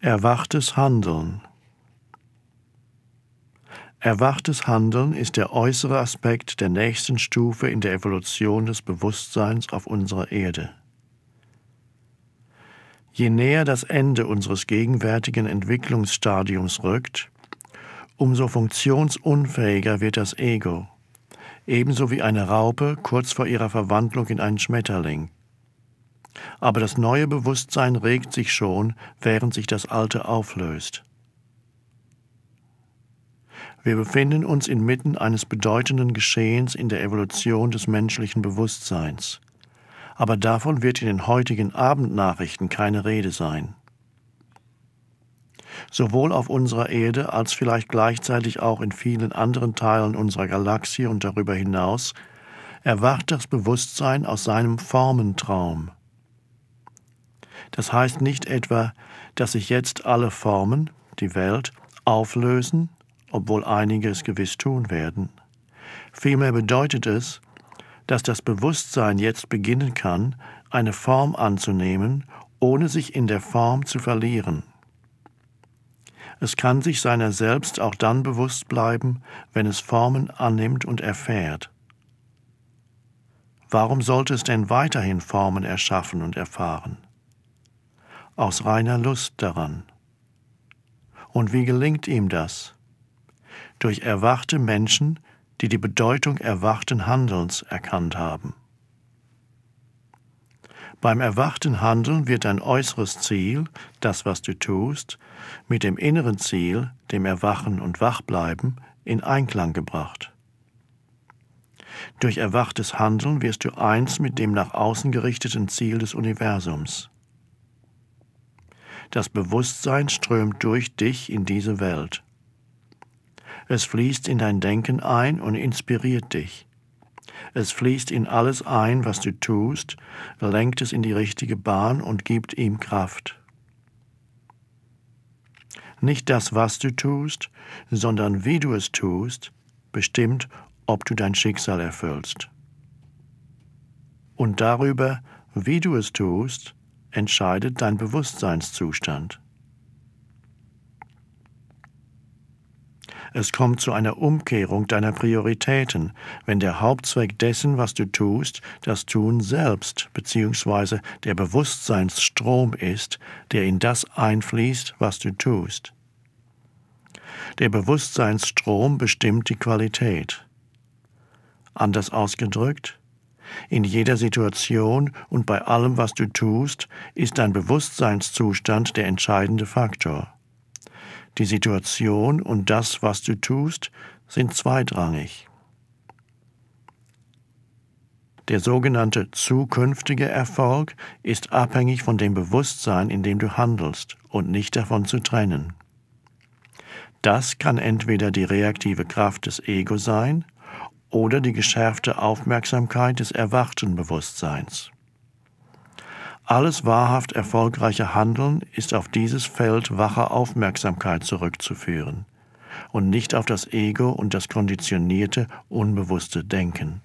Erwachtes Handeln. Erwachtes Handeln ist der äußere Aspekt der nächsten Stufe in der Evolution des Bewusstseins auf unserer Erde. Je näher das Ende unseres gegenwärtigen Entwicklungsstadiums rückt, umso funktionsunfähiger wird das Ego, ebenso wie eine Raupe kurz vor ihrer Verwandlung in einen Schmetterling. Aber das neue Bewusstsein regt sich schon, während sich das alte auflöst. Wir befinden uns inmitten eines bedeutenden Geschehens in der Evolution des menschlichen Bewusstseins. Aber davon wird in den heutigen Abendnachrichten keine Rede sein. Sowohl auf unserer Erde als vielleicht gleichzeitig auch in vielen anderen Teilen unserer Galaxie und darüber hinaus erwacht das Bewusstsein aus seinem Formentraum. Das heißt nicht etwa, dass sich jetzt alle Formen, die Welt, auflösen, obwohl einige es gewiss tun werden. Vielmehr bedeutet es, dass das Bewusstsein jetzt beginnen kann, eine Form anzunehmen, ohne sich in der Form zu verlieren. Es kann sich seiner selbst auch dann bewusst bleiben, wenn es Formen annimmt und erfährt. Warum sollte es denn weiterhin Formen erschaffen und erfahren? Aus reiner Lust daran. Und wie gelingt ihm das? Durch erwachte Menschen, die die Bedeutung erwachten Handelns erkannt haben. Beim erwachten Handeln wird dein äußeres Ziel, das, was du tust, mit dem inneren Ziel, dem Erwachen und Wachbleiben, in Einklang gebracht. Durch erwachtes Handeln wirst du eins mit dem nach außen gerichteten Ziel des Universums. Das Bewusstsein strömt durch dich in diese Welt. Es fließt in dein Denken ein und inspiriert dich. Es fließt in alles ein, was du tust, lenkt es in die richtige Bahn und gibt ihm Kraft. Nicht das, was du tust, sondern wie du es tust, bestimmt, ob du dein Schicksal erfüllst. Und darüber, wie du es tust, entscheidet dein Bewusstseinszustand. Es kommt zu einer Umkehrung deiner Prioritäten, wenn der Hauptzweck dessen, was du tust, das Tun selbst bzw. der Bewusstseinsstrom ist, der in das einfließt, was du tust. Der Bewusstseinsstrom bestimmt die Qualität. Anders ausgedrückt, in jeder Situation und bei allem, was du tust, ist dein Bewusstseinszustand der entscheidende Faktor. Die Situation und das, was du tust, sind zweitrangig. Der sogenannte zukünftige Erfolg ist abhängig von dem Bewusstsein, in dem du handelst, und nicht davon zu trennen. Das kann entweder die reaktive Kraft des Ego sein oder die geschärfte Aufmerksamkeit des erwachten Bewusstseins. Alles wahrhaft erfolgreiche Handeln ist auf dieses Feld wacher Aufmerksamkeit zurückzuführen und nicht auf das Ego und das konditionierte, unbewusste Denken.